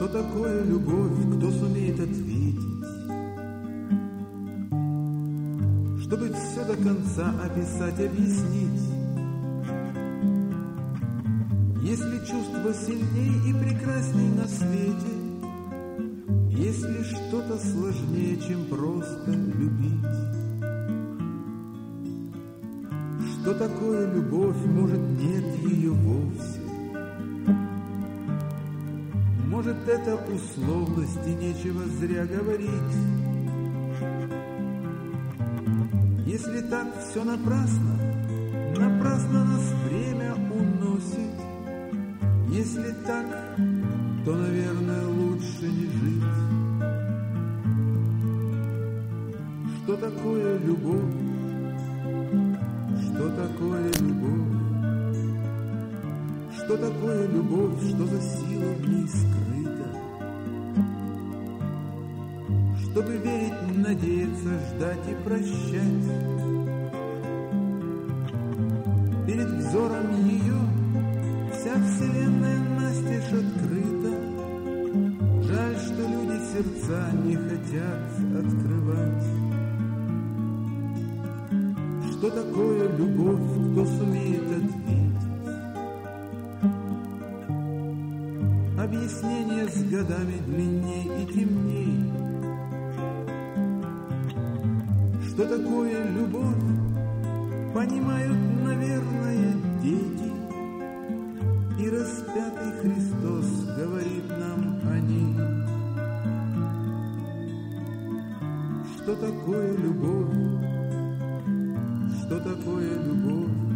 такое любовь, кто сумеет ответить? Чтобы все до конца описать, объяснить. Если чувство сильней и прекрасней на свете, если что-то сложнее, чем просто любить. Что такое любовь, может, нет ее вовсе. Может, это условность и нечего зря говорить. Если так все напрасно, напрасно нас время уносит. Если так, то, наверное, лучше не жить. Что такое любовь? Что такое любовь? Что такое любовь? Что за сила в ней скрыта? Чтобы верить, надеяться, ждать и прощать. Перед взором ее вся вселенная настежь открыта. Жаль, что люди сердца не хотят открывать. Что такое любовь, кто сумеет ответить? Объяснение с годами длинней и темней. Что такое любовь, понимают, наверное, дети. И распятый Христос говорит нам о ней. Что такое любовь? Что такое любовь?